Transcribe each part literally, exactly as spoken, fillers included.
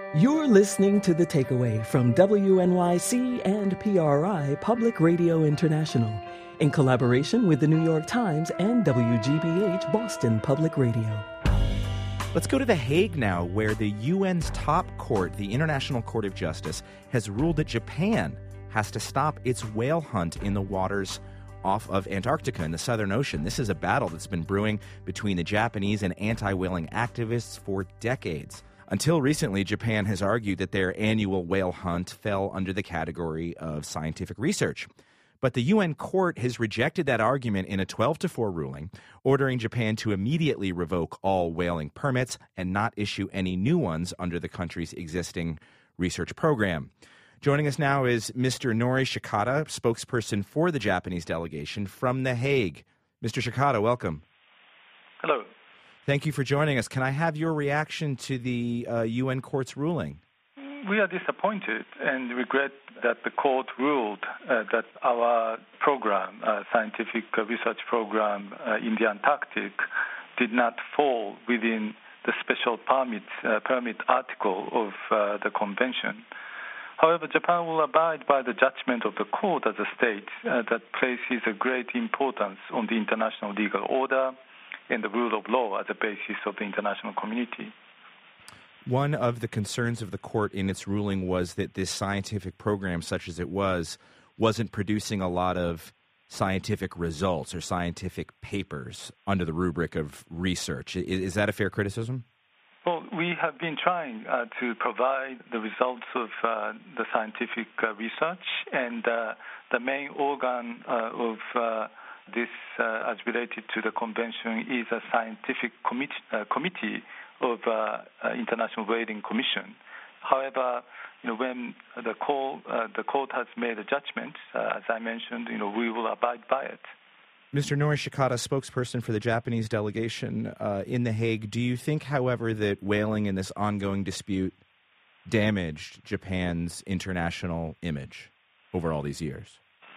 You're listening to The Takeaway from W N Y C and P R I Public Radio International in collaboration with the New York Times and W G B H Boston Public Radio. Let's go to The Hague now, where the U N's top court, the International Court of Justice, has ruled that Japan has to stop its whale hunt in the waters off of Antarctica in the Southern Ocean. This is a battle that's been brewing between the Japanese and anti-whaling activists for decades. Until recently, Japan has argued that their annual whale hunt fell under the category of scientific research. But the U N court has rejected that argument in a twelve to four ruling, ordering Japan to immediately revoke all whaling permits and not issue any new ones under the country's existing research program. Joining us now is Mister Nori Shikata, spokesperson for the Japanese delegation from The Hague. Mister Shikata, welcome. Hello. Thank you for joining us. Can I have your reaction to the uh, U N court's ruling? We are disappointed and regret that the court ruled uh, that our program, uh, scientific research program uh, in the Antarctic, did not fall within the special permit, uh, permit article of uh, the convention. However, Japan will abide by the judgment of the court as a state uh, that places a great importance on the international legal order and the rule of law as a basis of the international community. One of the concerns of the court in its ruling was that this scientific program, such as it was, wasn't producing a lot of scientific results or scientific papers under the rubric of research. Is, is that a fair criticism? Well, we have been trying uh, to provide the results of uh, the scientific uh, research, and uh, the main organ uh, of uh, this, uh, as related to the convention, is a scientific committee, uh, committee of uh, uh, International Whaling Commission. However, you know, when the court, uh, the court has made a judgment, uh, as I mentioned, you know, we will abide by it. Mister Nori Shikata, spokesperson for the Japanese delegation uh, in The Hague, do you think, however, that whaling in this ongoing dispute damaged Japan's international image over all these years?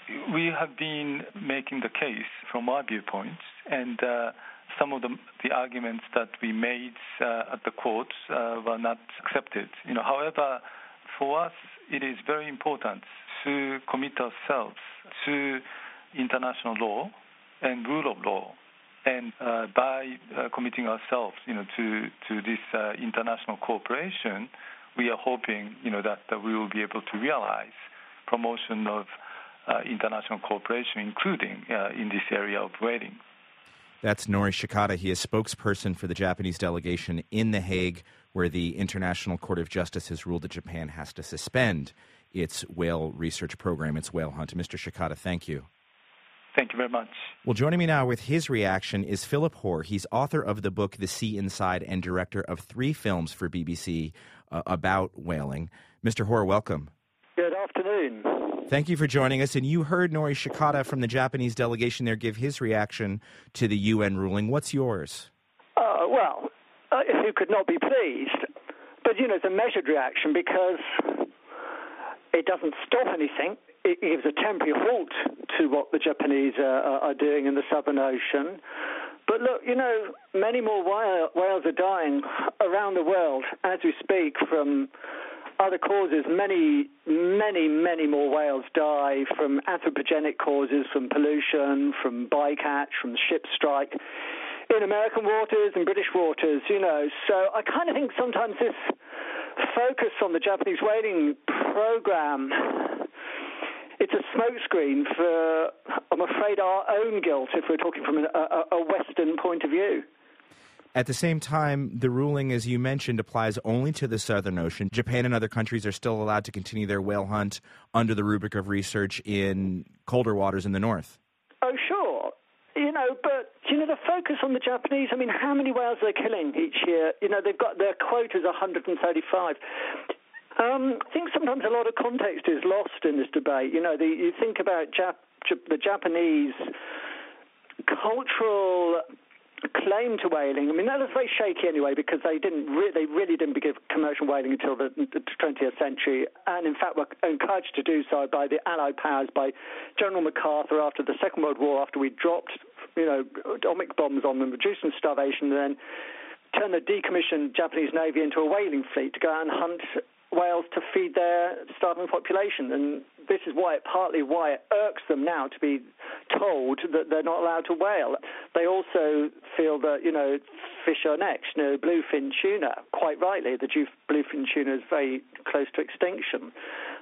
We have been making the case from our viewpoint, and uh, some of the, the arguments that we made uh, at the court uh, were not accepted. You know, however, for us, it is very important to commit ourselves to international law and rule of law, and uh, by uh, committing ourselves, you know, to to this uh, international cooperation, we are hoping, you know, that, that we will be able to realize promotion of uh, international cooperation, including uh, in this area of whaling. That's Nori Shikata. He is spokesperson for the Japanese delegation in The Hague, where the International Court of Justice has ruled that Japan has to suspend its whale research program, its whale hunt. Mister Shikata, thank you. Thank you very much. Well, joining me now with his reaction is Philip Hoare. He's author of the book The Sea Inside and director of three films for B B C uh, about whaling. Mister Hoare, welcome. Good afternoon. Thank you for joining us. And you heard Nori Shikata from the Japanese delegation there give his reaction to the U N ruling. What's yours? Uh, well, uh, who could not be pleased? But, you know, it's a measured reaction because it doesn't stop anything. It gives a temporary halt to what the Japanese uh, are doing in the Southern Ocean. But look, you know, many more whales are dying around the world as we speak from other causes. Many, many, many more whales die from anthropogenic causes, from pollution, from bycatch, from ship strike in American waters and British waters, you know. So I kind of think sometimes this focus on the Japanese whaling program, it's a smokescreen for, I'm afraid, our own guilt if we're talking from a, a, a Western point of view. At the same time, the ruling, as you mentioned, applies only to the Southern Ocean. Japan and other countries are still allowed to continue their whale hunt under the rubric of research in colder waters in the north. Oh, sure. You know, but, you know, the focus on the Japanese, I mean, how many whales are they killing each year? You know, they've got, their quota is one hundred thirty-five. Um, I think sometimes a lot of context is lost in this debate. You know, the, you think about Jap- Jap- the Japanese cultural claim to whaling. I mean, that was very shaky anyway because they didn't re- they really didn't begin commercial whaling until the, the twentieth century, and in fact were encouraged to do so by the Allied powers, by General MacArthur after the Second World War, after we dropped, you know, atomic bombs on them, reducing starvation, and then turned the decommissioned Japanese Navy into a whaling fleet to go out and hunt whales to feed their starving population. And this is why, partly why it irks them now to be told that they're not allowed to whale. They also feel that, you know, fish are next. You know, bluefin tuna, quite rightly, the bluefin tuna is very close to extinction.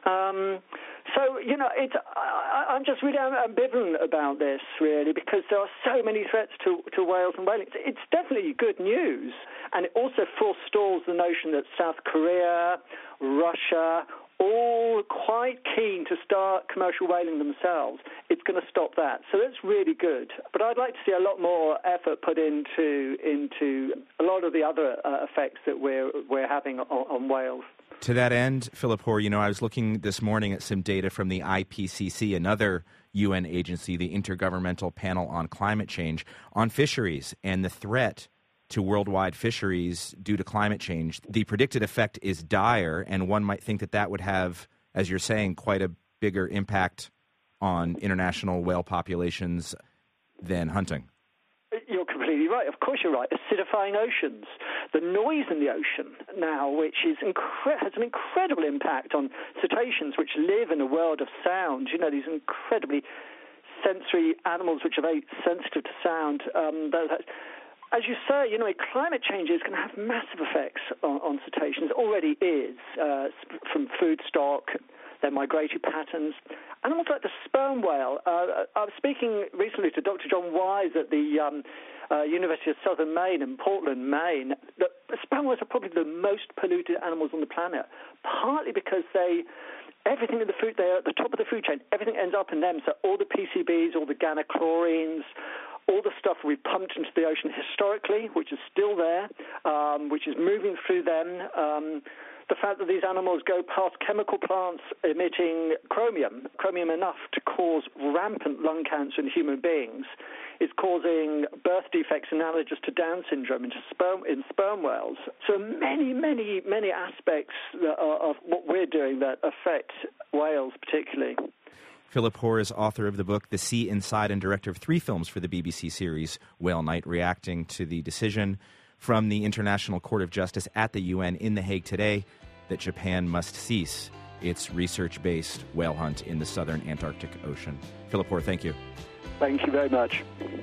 Um, so, you know, it's, I, I'm just really ambivalent about this, really, because there are so many threats to, to whales and whaling. It's, it's definitely good news, and it also forestalls the notion that South Korea, Russia, all quite keen to start commercial whaling themselves. It's going to stop that. So that's really good. But I'd like to see a lot more effort put into into a lot of the other uh, effects that we're we're having on, on whales. To that end, Philip Hoare, you know, I was looking this morning at some data from the I P C C, another U N agency, the Intergovernmental Panel on Climate Change, on fisheries and the threat to worldwide fisheries due to climate change. The predicted effect is dire, and one might think that that would have, as you're saying, quite a bigger impact on international whale populations than hunting. You're completely right. Of course you're right. Acidifying oceans. The noise in the ocean now, which is incre- has an incredible impact on cetaceans, which live in a world of sound. You know, these incredibly sensory animals which are very sensitive to sound. Um, that, As you say, you know, climate change is going to have massive effects on, on cetaceans. It already is, uh, from food stock, their migratory patterns. Animals like the sperm whale. Uh, I was speaking recently to Doctor John Wise at the um, uh, University of Southern Maine in Portland, Maine. The sperm whales are probably the most polluted animals on the planet, partly because they... Everything in the food, they're at the top of the food chain. Everything ends up in them. So all the P C Bs, all the ganachlorines, all the stuff we pumped into the ocean historically, which is still there, um, which is moving through them. Um, the fact that these animals go past chemical plants emitting chromium, chromium enough to cause rampant lung cancer in human beings, is causing birth defects analogous to Down syndrome in sperm, in sperm whales. So many, many, many aspects of what we're doing that affect whales particularly. Philip Hoare is author of the book The Sea Inside and director of three films for the B B C series Whale Night, reacting to the decision from the International Court of Justice at the U N in The Hague today that Japan must cease its research-based whale hunt in the southern Antarctic Ocean. Philip Hoare, thank you. Thank you very much.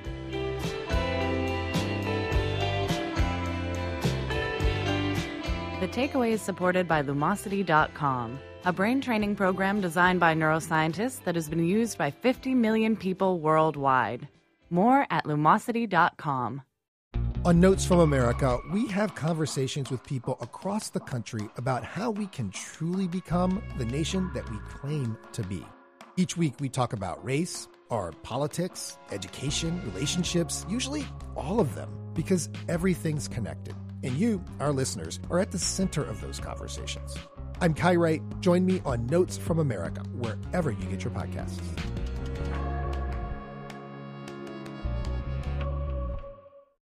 The Takeaway is supported by Lumosity dot com, a brain training program designed by neuroscientists that has been used by fifty million people worldwide. More at Lumosity dot com. On Notes from America, we have conversations with people across the country about how we can truly become the nation that we claim to be. Each week we talk about race, our politics, education, relationships, usually all of them, because everything's connected. And you, our listeners, are at the center of those conversations. I'm Kai Wright. Join me on Notes from America, wherever you get your podcasts.